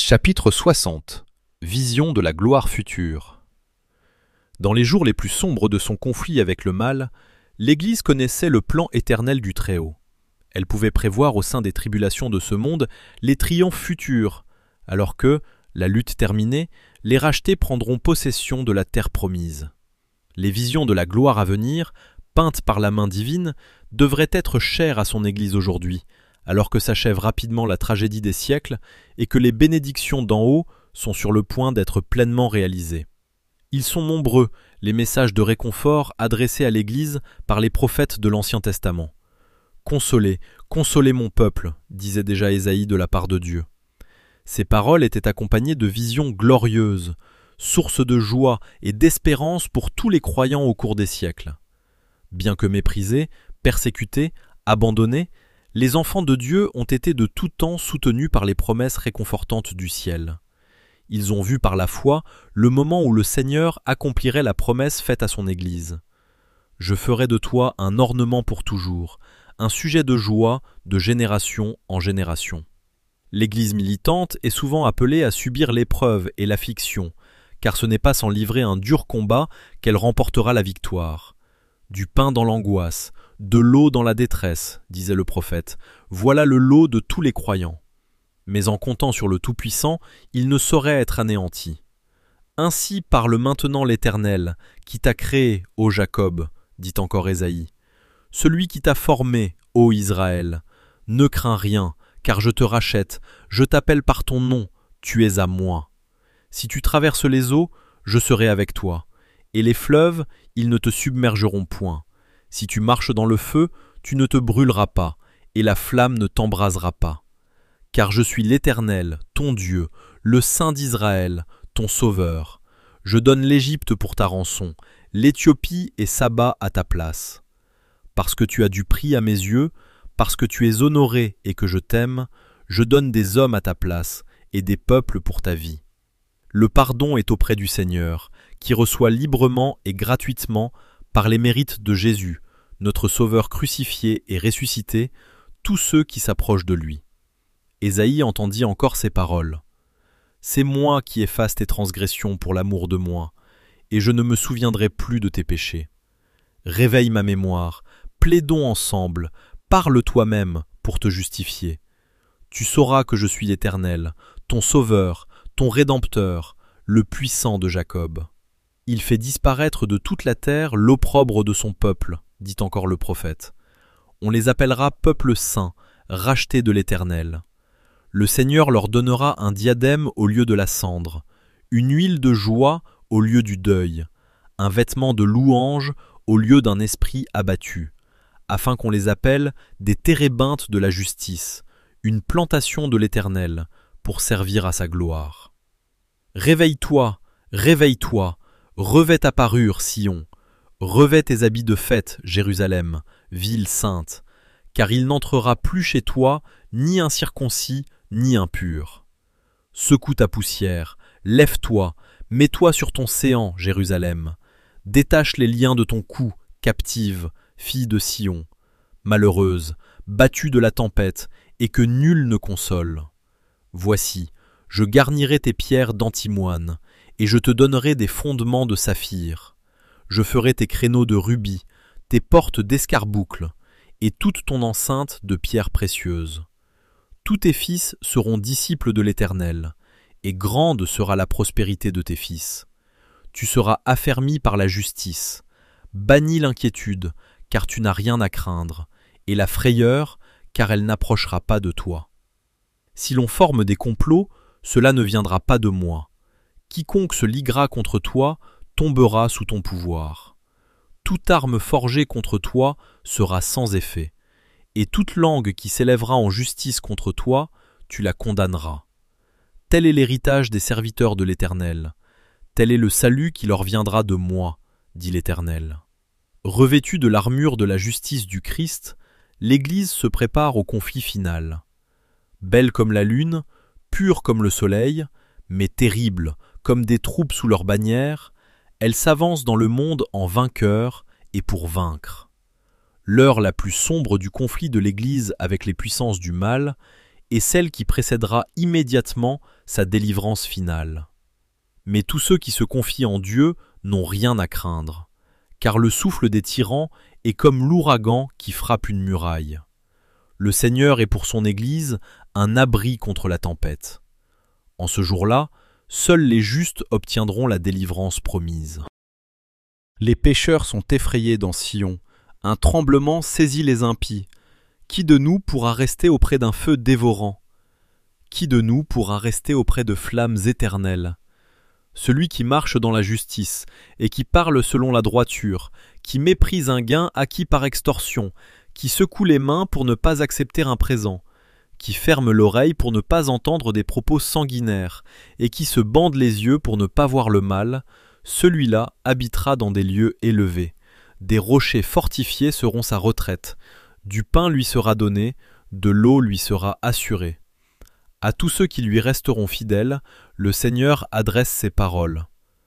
Chapitre 60. Vision de la gloire future. Dans les jours les plus sombres de son conflit avec le mal, l'Église connaissait le plan éternel du Très-Haut. Elle pouvait prévoir au sein des tribulations de ce monde les triomphes futurs, alors que, la lutte terminée, les rachetés prendront possession de la terre promise. Les visions de la gloire à venir, peintes par la main divine, devraient être chères à son Église aujourd'hui, alors que s'achève rapidement la tragédie des siècles et que les bénédictions d'en haut sont sur le point d'être pleinement réalisées. Ils sont nombreux, les messages de réconfort adressés à l'Église par les prophètes de l'Ancien Testament. « Consolez, consolez mon peuple », disait déjà Ésaïe de la part de Dieu. Ces paroles étaient accompagnées de visions glorieuses, source de joie et d'espérance pour tous les croyants au cours des siècles. Bien que méprisés, persécutés, abandonnés, les enfants de Dieu ont été de tout temps soutenus par les promesses réconfortantes du ciel. Ils ont vu par la foi le moment où le Seigneur accomplirait la promesse faite à son Église. « Je ferai de toi un ornement pour toujours, un sujet de joie de génération en génération. » L'Église militante est souvent appelée à subir l'épreuve et l'affliction, car ce n'est pas sans livrer un dur combat qu'elle remportera la victoire. Du pain dans l'angoisse, de l'eau dans la détresse, disait le prophète, voilà le lot de tous les croyants. Mais en comptant sur le Tout-Puissant, il ne saurait être anéanti. Ainsi parle maintenant l'Éternel, qui t'a créé, ô Jacob, dit encore Ésaïe. Celui qui t'a formé, ô Israël, ne crains rien, car je te rachète, je t'appelle par ton nom, tu es à moi. Si tu traverses les eaux, je serai avec toi, et les fleuves, ils ne te submergeront point. Si tu marches dans le feu, tu ne te brûleras pas, et la flamme ne t'embrasera pas. Car je suis l'Éternel, ton Dieu, le Saint d'Israël, ton Sauveur. Je donne l'Égypte pour ta rançon, l'Éthiopie et Saba à ta place. Parce que tu as du prix à mes yeux, parce que tu es honoré et que je t'aime, je donne des hommes à ta place et des peuples pour ta vie. Le pardon est auprès du Seigneur, qui reçoit librement et gratuitement, par les mérites de Jésus, notre Sauveur crucifié et ressuscité, tous ceux qui s'approchent de lui. Ésaïe entendit encore ces paroles. « C'est moi qui efface tes transgressions pour l'amour de moi, et je ne me souviendrai plus de tes péchés. Réveille ma mémoire, plaidons ensemble, parle toi-même pour te justifier. Tu sauras que je suis l'Éternel, ton Sauveur, ton Rédempteur, le puissant de Jacob. Il fait disparaître de toute la terre l'opprobre de son peuple, dit encore le prophète. On les appellera peuple saint, racheté de l'Éternel. Le Seigneur leur donnera un diadème au lieu de la cendre, une huile de joie au lieu du deuil, un vêtement de louange au lieu d'un esprit abattu, afin qu'on les appelle des térébinthes de la justice, une plantation de l'Éternel, pour servir à sa gloire. Réveille-toi, réveille-toi, revêt ta parure, Sion, revêt tes habits de fête, Jérusalem, ville sainte, car il n'entrera plus chez toi ni incirconcis, ni impur. Secoue ta poussière, lève-toi, mets-toi sur ton séant, Jérusalem, détache les liens de ton cou, captive, fille de Sion, malheureuse, battue de la tempête, et que nul ne console. Voici, je garnirai tes pierres d'antimoine, et je te donnerai des fondements de saphir. Je ferai tes créneaux de rubis, tes portes d'escarboucles, et toute ton enceinte de pierres précieuses. Tous tes fils seront disciples de l'Éternel, et grande sera la prospérité de tes fils. Tu seras affermi par la justice. Bannis l'inquiétude, car tu n'as rien à craindre, et la frayeur, car elle n'approchera pas de toi. Si l'on forme des complots, cela ne viendra pas de moi. Quiconque se liguera contre toi tombera sous ton pouvoir. Toute arme forgée contre toi sera sans effet, et toute langue qui s'élèvera en justice contre toi, tu la condamneras. Tel est l'héritage des serviteurs de l'Éternel. Tel est le salut qui leur viendra de moi, dit l'Éternel. Revêtue de l'armure de la justice du Christ, l'Église se prépare au conflit final. Belle comme la lune, pure comme le soleil, mais terrible comme des troupes sous leur bannière, elle s'avance dans le monde en vainqueur et pour vaincre. L'heure la plus sombre du conflit de l'Église avec les puissances du mal et celle qui précédera immédiatement sa délivrance finale. Mais tous ceux qui se confient en Dieu n'ont rien à craindre, car le souffle des tyrans est comme l'ouragan qui frappe une muraille. Le Seigneur est pour son Église un abri contre la tempête. En ce jour-là, seuls les justes obtiendront la délivrance promise. Les pécheurs sont effrayés dans Sion, un tremblement saisit les impies. Qui de nous pourra rester auprès d'un feu dévorant? Qui de nous pourra rester auprès de flammes éternelles? Celui qui marche dans la justice et qui parle selon la droiture, qui méprise un gain acquis par extorsion, qui secoue les mains pour ne pas accepter un présent, qui ferme l'oreille pour ne pas entendre des propos sanguinaires, et qui se bande les yeux pour ne pas voir le mal, celui-là habitera dans des lieux élevés. Des rochers fortifiés seront sa retraite, du pain lui sera donné, de l'eau lui sera assurée. À tous ceux qui lui resteront fidèles, le Seigneur adresse ces paroles.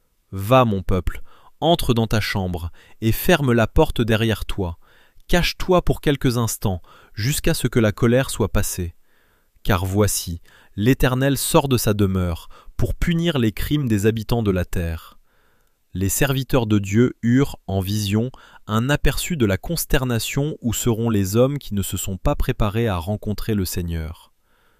Va, mon peuple, entre dans ta chambre, et ferme la porte derrière toi. Cache-toi pour quelques instants, jusqu'à ce que la colère soit passée. Car voici, l'Éternel sort de sa demeure, pour punir les crimes des habitants de la terre. Les serviteurs de Dieu eurent, en vision, un aperçu de la consternation où seront les hommes qui ne se sont pas préparés à rencontrer le Seigneur.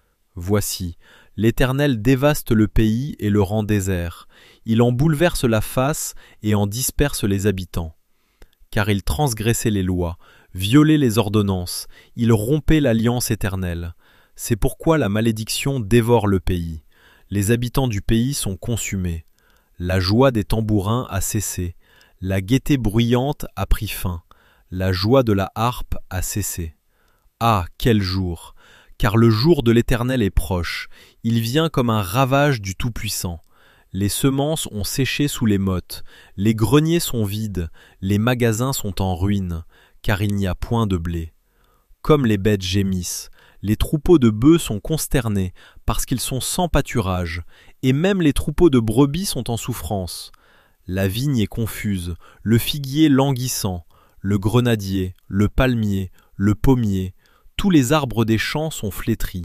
Voici, l'Éternel dévaste le pays et le rend désert. Il en bouleverse la face et en disperse les habitants. Car il transgressait les lois, violait les ordonnances, il rompait l'alliance éternelle. C'est pourquoi la malédiction dévore le pays. Les habitants du pays sont consumés. La joie des tambourins a cessé. La gaieté bruyante a pris fin. La joie de la harpe a cessé. Ah, quel jour! Car le jour de l'Éternel est proche. Il vient comme un ravage du Tout-Puissant. Les semences ont séché sous les mottes. Les greniers sont vides. Les magasins sont en ruine, car il n'y a point de blé. Comme les bêtes gémissent, les troupeaux de bœufs sont consternés, parce qu'ils sont sans pâturage, et même les troupeaux de brebis sont en souffrance. La vigne est confuse, le figuier languissant, le grenadier, le palmier, le pommier, tous les arbres des champs sont flétris.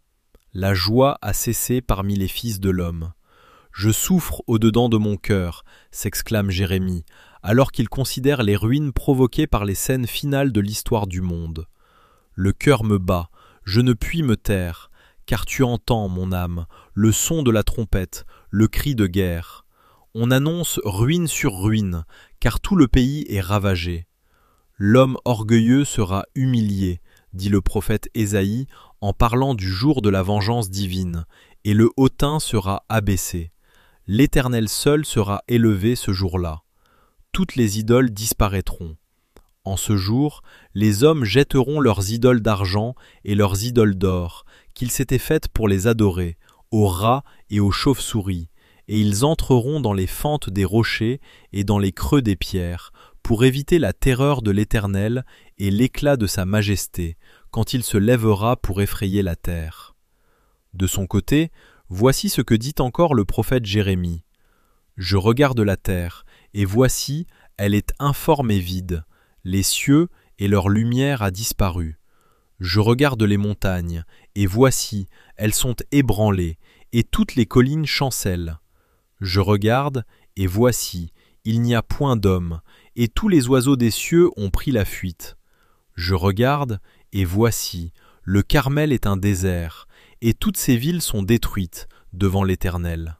La joie a cessé parmi les fils de l'homme. Je souffre au-dedans de mon cœur, s'exclame Jérémie, alors qu'il considère les ruines provoquées par les scènes finales de l'histoire du monde. Le cœur me bat, je ne puis me taire, car tu entends, mon âme, le son de la trompette, le cri de guerre. On annonce ruine sur ruine, car tout le pays est ravagé. L'homme orgueilleux sera humilié, dit le prophète Ésaïe en parlant du jour de la vengeance divine, et le hautain sera abaissé. L'Éternel seul sera élevé ce jour-là. Toutes les idoles disparaîtront. En ce jour, les hommes jetteront leurs idoles d'argent et leurs idoles d'or, qu'ils s'étaient faites pour les adorer, aux rats et aux chauves-souris, et ils entreront dans les fentes des rochers et dans les creux des pierres, pour éviter la terreur de l'Éternel et l'éclat de sa majesté, quand il se lèvera pour effrayer la terre. De son côté, voici ce que dit encore le prophète Jérémie. Je regarde la terre, et voici, elle est informe et vide. Les cieux et leur lumière a disparu. Je regarde les montagnes, et voici, elles sont ébranlées, et toutes les collines chancellent. Je regarde, et voici, il n'y a point d'homme, et tous les oiseaux des cieux ont pris la fuite. Je regarde, et voici, le Carmel est un désert, et toutes ces villes sont détruites devant l'Éternel.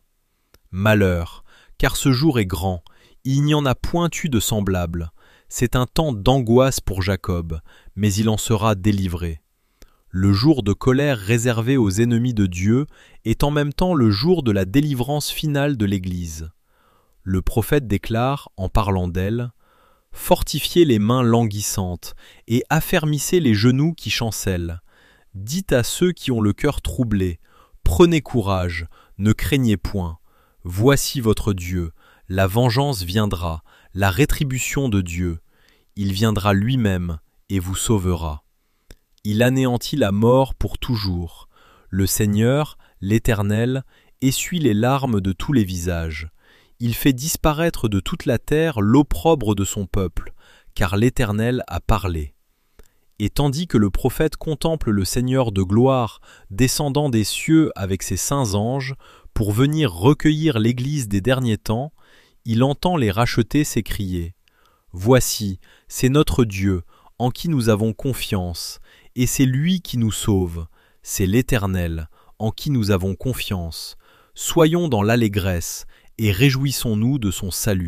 Malheur, car ce jour est grand, il n'y en a point eu de semblable. C'est un temps d'angoisse pour Jacob, mais il en sera délivré. Le jour de colère réservé aux ennemis de Dieu est en même temps le jour de la délivrance finale de l'Église. Le prophète déclare, en parlant d'elle, « Fortifiez les mains languissantes et affermissez les genoux qui chancellent. Dites à ceux qui ont le cœur troublé, prenez courage, ne craignez point. Voici votre Dieu, la vengeance viendra, la rétribution de Dieu. Il viendra lui-même et vous sauvera. Il anéantit la mort pour toujours. Le Seigneur, l'Éternel, essuie les larmes de tous les visages. Il fait disparaître de toute la terre l'opprobre de son peuple, car l'Éternel a parlé. Et tandis que le prophète contemple le Seigneur de gloire descendant des cieux avec ses saints anges pour venir recueillir l'Église des derniers temps, il entend les rachetés s'écrier « Voici, c'est notre Dieu, en qui nous avons confiance, et c'est lui qui nous sauve, c'est l'Éternel, en qui nous avons confiance. Soyons dans l'allégresse, et réjouissons-nous de son salut. »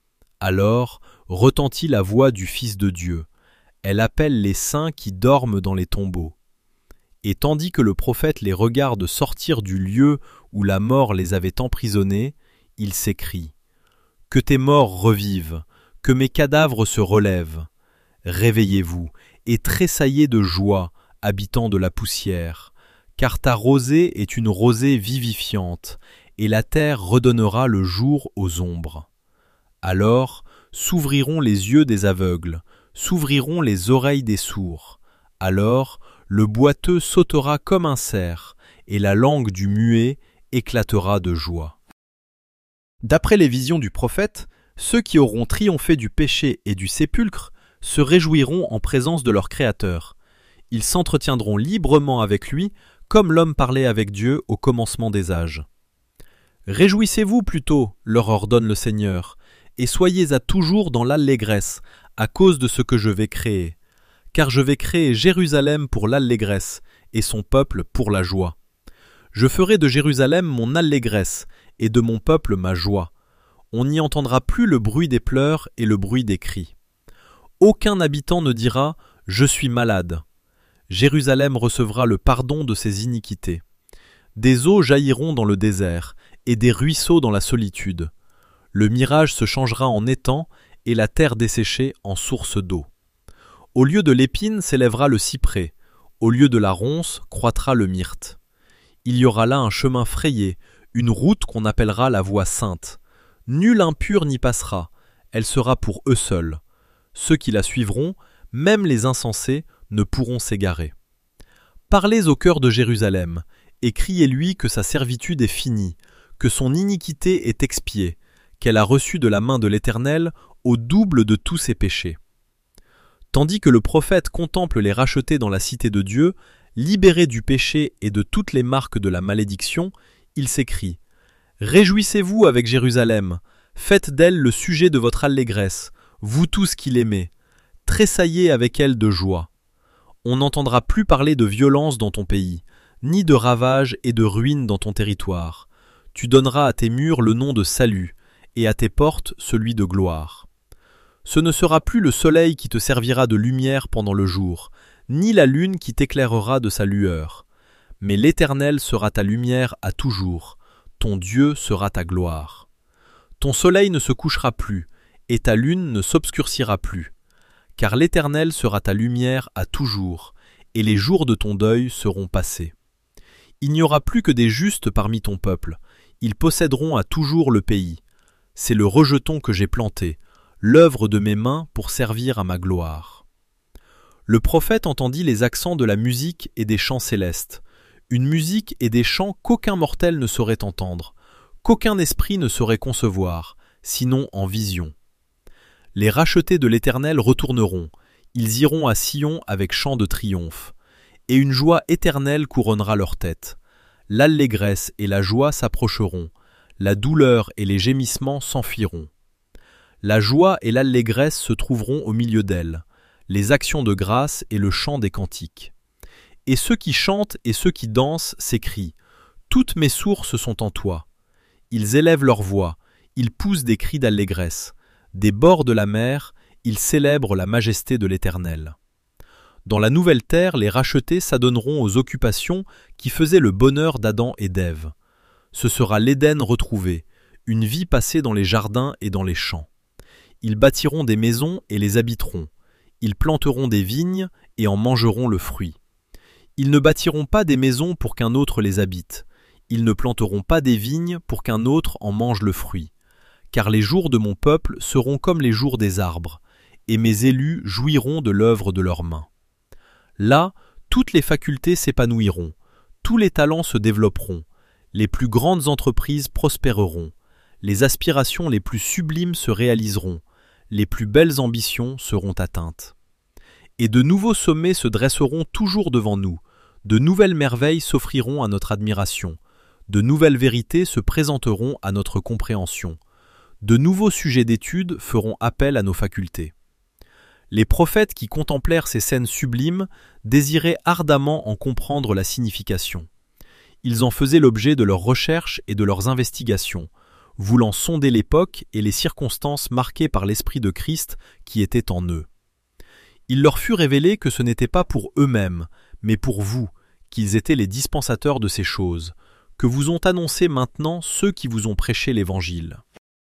Alors retentit la voix du Fils de Dieu. Elle appelle les saints qui dorment dans les tombeaux. Et tandis que le prophète les regarde sortir du lieu où la mort les avait emprisonnés, il s'écrie « Que tes morts revivent, que mes cadavres se relèvent. Réveillez-vous et tressaillez de joie, habitants de la poussière, car ta rosée est une rosée vivifiante, et la terre redonnera le jour aux ombres. Alors s'ouvriront les yeux des aveugles, s'ouvriront les oreilles des sourds. Alors le boiteux sautera comme un cerf, et la langue du muet éclatera de joie. » D'après les visions du prophète, ceux qui auront triomphé du péché et du sépulcre se réjouiront en présence de leur Créateur. Ils s'entretiendront librement avec lui, comme l'homme parlait avec Dieu au commencement des âges. « Réjouissez-vous plutôt, leur ordonne le Seigneur, et soyez à toujours dans l'allégresse, à cause de ce que je vais créer. Car je vais créer Jérusalem pour l'allégresse, et son peuple pour la joie. Je ferai de Jérusalem mon allégresse, et de mon peuple ma joie. On n'y entendra plus le bruit des pleurs et le bruit des cris. Aucun habitant ne dira « Je suis malade ». Jérusalem recevra le pardon de ses iniquités. Des eaux jailliront dans le désert, et des ruisseaux dans la solitude. Le mirage se changera en étang, et la terre desséchée en source d'eau. Au lieu de l'épine s'élèvera le cyprès, au lieu de la ronce croîtra le myrte. Il y aura là un chemin frayé, une route qu'on appellera la voie sainte. Nul impur n'y passera, elle sera pour eux seuls. Ceux qui la suivront, même les insensés, ne pourront s'égarer. Parlez au cœur de Jérusalem, et criez-lui que sa servitude est finie, que son iniquité est expiée, qu'elle a reçu de la main de l'Éternel au double de tous ses péchés. Tandis que le prophète contemple les rachetés dans la cité de Dieu, libérés du péché et de toutes les marques de la malédiction, il s'écrie « Réjouissez-vous avec Jérusalem, faites d'elle le sujet de votre allégresse, vous tous qui l'aimez, tressaillez avec elle de joie. On n'entendra plus parler de violence dans ton pays, ni de ravages et de ruines dans ton territoire. Tu donneras à tes murs le nom de salut, et à tes portes celui de gloire. Ce ne sera plus le soleil qui te servira de lumière pendant le jour, ni la lune qui t'éclairera de sa lueur. Mais l'Éternel sera ta lumière à toujours, ton Dieu sera ta gloire. Ton soleil ne se couchera plus, et ta lune ne s'obscurcira plus, car l'Éternel sera ta lumière à toujours, et les jours de ton deuil seront passés. Il n'y aura plus que des justes parmi ton peuple, ils posséderont à toujours le pays. C'est le rejeton que j'ai planté, l'œuvre de mes mains pour servir à ma gloire. » Le prophète entendit les accents de la musique et des chants célestes, une musique et des chants qu'aucun mortel ne saurait entendre, qu'aucun esprit ne saurait concevoir, sinon en vision. Les rachetés de l'Éternel retourneront, ils iront à Sion avec chant de triomphe, et une joie éternelle couronnera leur tête. L'allégresse et la joie s'approcheront, la douleur et les gémissements s'enfuiront. La joie et l'allégresse se trouveront au milieu d'elles, les actions de grâce et le chant des cantiques. Et ceux qui chantent et ceux qui dansent s'écrient « Toutes mes sources sont en toi ». Ils élèvent leur voix, ils poussent des cris d'allégresse. Des bords de la mer, ils célèbrent la majesté de l'Éternel. Dans la nouvelle terre, les rachetés s'adonneront aux occupations qui faisaient le bonheur d'Adam et d'Ève. Ce sera l'Éden retrouvé, une vie passée dans les jardins et dans les champs. Ils bâtiront des maisons et les habiteront. Ils planteront des vignes et en mangeront le fruit. Ils ne bâtiront pas des maisons pour qu'un autre les habite. Ils ne planteront pas des vignes pour qu'un autre en mange le fruit. Car les jours de mon peuple seront comme les jours des arbres, et mes élus jouiront de l'œuvre de leurs mains. Là, toutes les facultés s'épanouiront, tous les talents se développeront, les plus grandes entreprises prospéreront, les aspirations les plus sublimes se réaliseront, les plus belles ambitions seront atteintes. Et de nouveaux sommets se dresseront toujours devant nous, de nouvelles merveilles s'offriront à notre admiration, de nouvelles vérités se présenteront à notre compréhension, de nouveaux sujets d'étude feront appel à nos facultés. Les prophètes qui contemplèrent ces scènes sublimes désiraient ardemment en comprendre la signification. Ils en faisaient l'objet de leurs recherches et de leurs investigations, voulant sonder l'époque et les circonstances marquées par l'Esprit de Christ qui était en eux. Il leur fut révélé que ce n'était pas pour eux-mêmes, mais pour vous, qu'ils étaient les dispensateurs de ces choses, que vous ont annoncé maintenant ceux qui vous ont prêché l'Évangile.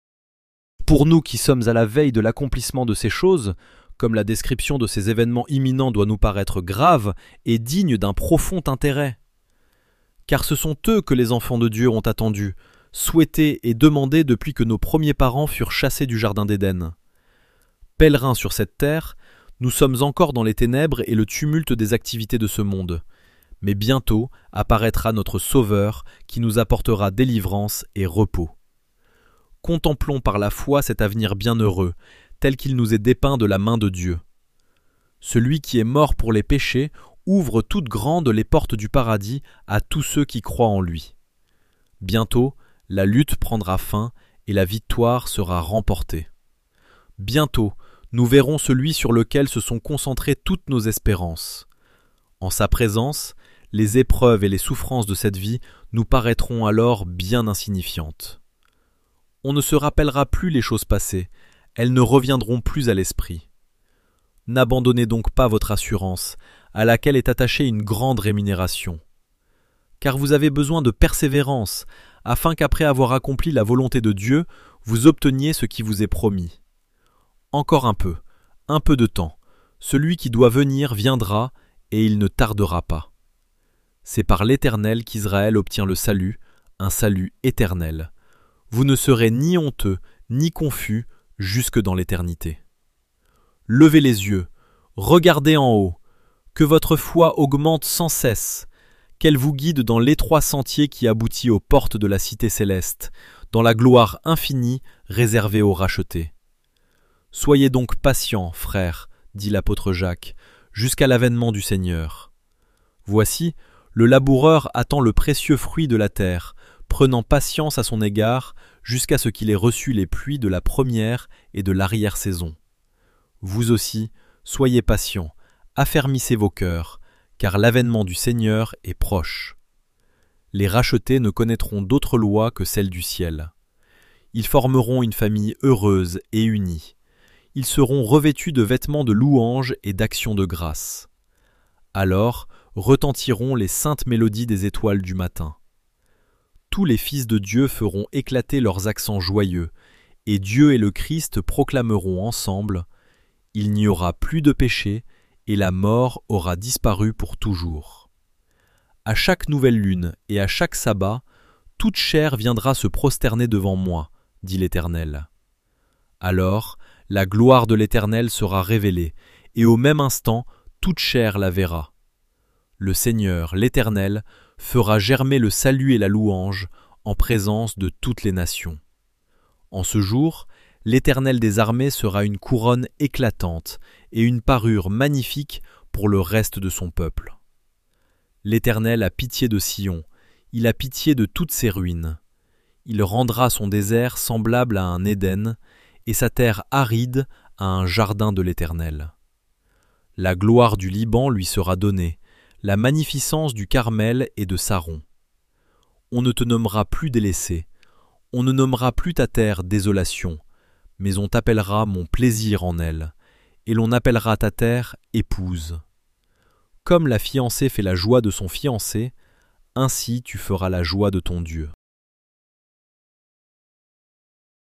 Pour nous qui sommes à la veille de l'accomplissement de ces choses, comme la description de ces événements imminents doit nous paraître grave et digne d'un profond intérêt. Car ce sont eux que les enfants de Dieu ont attendus, souhaités et demandés depuis que nos premiers parents furent chassés du jardin d'Éden. Pèlerins sur cette terre, nous sommes encore dans les ténèbres et le tumulte des activités de ce monde. Mais bientôt apparaîtra notre Sauveur qui nous apportera délivrance et repos. Contemplons par la foi cet avenir bienheureux, tel qu'il nous est dépeint de la main de Dieu. Celui qui est mort pour les péchés ouvre toutes grandes les portes du paradis à tous ceux qui croient en lui. Bientôt, la lutte prendra fin et la victoire sera remportée. Bientôt, nous verrons celui sur lequel se sont concentrées toutes nos espérances. En sa présence, les épreuves et les souffrances de cette vie nous paraîtront alors bien insignifiantes. On ne se rappellera plus les choses passées, elles ne reviendront plus à l'esprit. N'abandonnez donc pas votre assurance, à laquelle est attachée une grande rémunération. Car vous avez besoin de persévérance, afin qu'après avoir accompli la volonté de Dieu, vous obteniez ce qui vous est promis. Encore un peu de temps, celui qui doit venir viendra, et il ne tardera pas. C'est par l'Éternel qu'Israël obtient le salut, un salut éternel. Vous ne serez ni honteux, ni confus, jusque dans l'éternité. Levez les yeux, regardez en haut, que votre foi augmente sans cesse, qu'elle vous guide dans l'étroit sentier qui aboutit aux portes de la cité céleste, dans la gloire infinie réservée aux rachetés. Soyez donc patients, frères, dit l'apôtre Jacques, jusqu'à l'avènement du Seigneur. Voici, le laboureur attend le précieux fruit de la terre, prenant patience à son égard jusqu'à ce qu'il ait reçu les pluies de la première et de l'arrière-saison. Vous aussi, soyez patients, affermissez vos cœurs, car l'avènement du Seigneur est proche. Les rachetés ne connaîtront d'autre loi que celle du ciel. Ils formeront une famille heureuse et unie. Ils seront revêtus de vêtements de louange et d'actions de grâce. Alors retentiront les saintes mélodies des étoiles du matin. Tous les fils de Dieu feront éclater leurs accents joyeux, et Dieu et le Christ proclameront ensemble « Il n'y aura plus de péché, et la mort aura disparu pour toujours. » À chaque nouvelle lune et à chaque sabbat, toute chair viendra se prosterner devant moi, dit l'Éternel. Alors, la gloire de l'Éternel sera révélée, et au même instant, toute chair la verra. Le Seigneur, l'Éternel, fera germer le salut et la louange en présence de toutes les nations. En ce jour, l'Éternel des armées sera une couronne éclatante et une parure magnifique pour le reste de son peuple. L'Éternel a pitié de Sion, il a pitié de toutes ses ruines. Il rendra son désert semblable à un Éden, et sa terre aride à un jardin de l'Éternel. La gloire du Liban lui sera donnée, la magnificence du Carmel et de Saron. On ne te nommera plus délaissé, on ne nommera plus ta terre désolation, mais on t'appellera mon plaisir en elle, et l'on appellera ta terre épouse. Comme la fiancée fait la joie de son fiancé, ainsi tu feras la joie de ton Dieu.